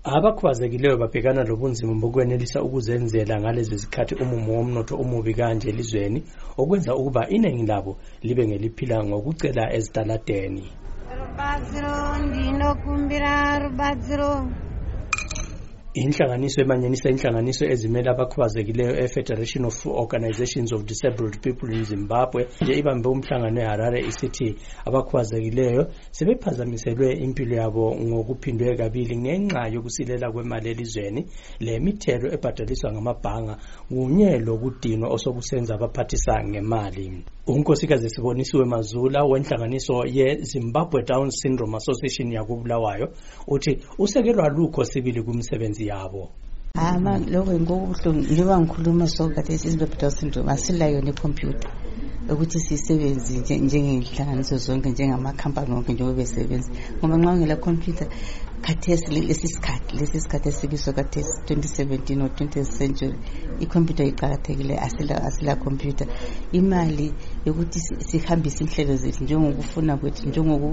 Abakhubazekileyo babhekana lobunzima bokwenelisa ukuzenzela ngalezi zikhathi umumo womnotho umubi kanje elizweni okwenza ukuba iningi labo libe ngeliphila ngokucela ezitaladeni. Inhlanganiso emanyanisa inhlanganiso ezimela abakhubazekileyo Federation of Organizations of Disabled People in Zimbabwe nje ibambe umhlangano eHarare isithi abakhubazekileyo sebephazamiselwe impilo yabo ngokuphindwe kabili ngenxa yokusilela kwemali elizweni lemithelo ebhadaliswa ngamabhanga kunye lokudinwa osokusenza abaphathisa ngemali. Unkosikazi Sibonisiwe Mazula wenhlanganiso ye-Zimbabwe Down Syndrome Association yakubulawayo uthi usekelwa lukho sibili kumsebenzi yabo. Lokho ngokubuhlungu njengoba ngikhuluma sokade Zimbabwe Down Syndrome asilayo necomputer ukuthi sisebenze njengenhlanganiso zonke njengamakhampani wonke njengoba besebenza ngoba nxa ngela computer khathesi lesi sikhathi esibiso khathesi 2017 or 20th century icomputer iqhakathekile asila computer imali yokuthi sihambise inhlelo zethu njengokufuna kwethu njengoku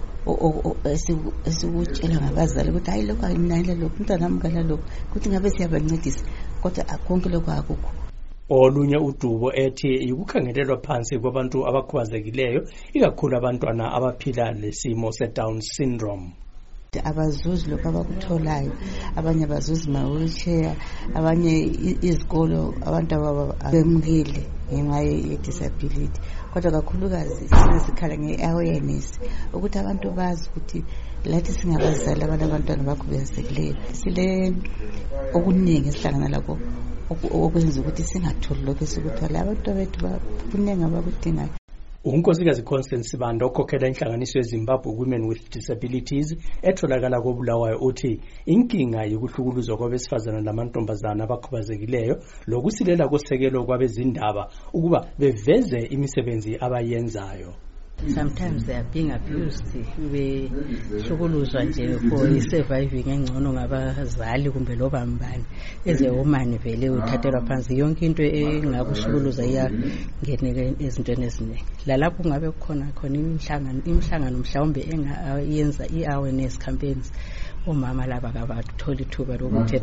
esikutshela ngabazali ukuthi hayi lokho ayinayila lokho umntwana amkala lokho ukuthi ngabe siyabancedisa kodwa konke lokho akukho. Olunye udubo ethi ukukhangelelwa phansi kwabantu abakhubazekileyo ikakhulu abantwana abaphila lesimo se-Down syndrome. Abazuzi lokho abakutholayo abanye abazuzi ma-wheelchair abanye izikolo abantu abemukile ngenxa ye-disability kodwa kakhulukazi sinesikhala nge-awareness ukuthi abantu bazi ukuthi lathi singabazali abantwana abakhubazekileyo sile okuningi esihlangana lakho okwenza ukuthi singatholi lokho esikuthola abantu bethu kuningi abakudingayo. Unkosikazi Constance Sibanda okhokhela inhlanganiso yeZimbabwe Women with Disabilities etholakala koBulawayo uthi inkinga yokuhlukuluzwa kwabesifazana namantombazana abakhubazekileyo lokusilela kosekelo kwabezindaba ukuba beveze imisebenzi abayenzayo. Sometimes they are being abused behlukuluzwa nje for surviving engcono ngabazali kumbe loba mbani ezewoman vele uthathelwa phansi yonke into engakuhlukuluza iyangene ezintweni eziningi lalapho kungabe khona imihlangano mhlawumbe engayenza i-awareness campaigns omama laba kabathola ithuba lokuthi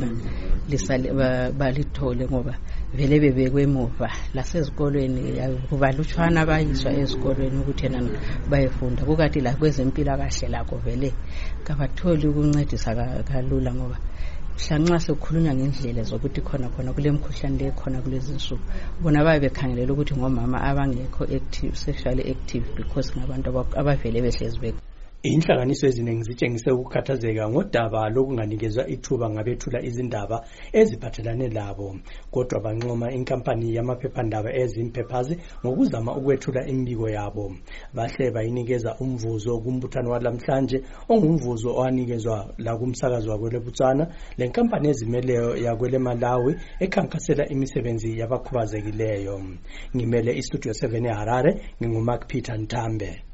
balithole ngoba vele bebekwe emuva lasezikolweni kubalutshwana abayiswa ezikolweni ukuthi bayefunda kukathi la kwezempilakahle lakho vele kabatholi ukuncedisa kalula ngoba mhlanxa sekukhulunywa ngendlela zokuthi khona kule mkhuhlane le khona kulezi nsuku bona babe bekhangelela ukuthi ngomama abangekho active sexually active because ngabantu abavele behlezi beko. Inhlanganiso eziningi zitshengise ukukhathazeka ngodaba lokunganikezwa ithuba ngabethula izindaba eziphathelane labo kodwa banqoma inkampani yamaphephandaba ezimpephazi ngokuzama ukwethula imbiko yabo. Bahle bayinikeza umvuzo kumbuthano walamhlanje ongumvuzo owanikezwa la kumsakazo wakweleButswana lenkampani ezimeleyo yakwele Malawi ekhankasela imisebenzi yabakhubazekileyo. Ngimele istudio 7 eHarare nginguMark Peter Ntambe.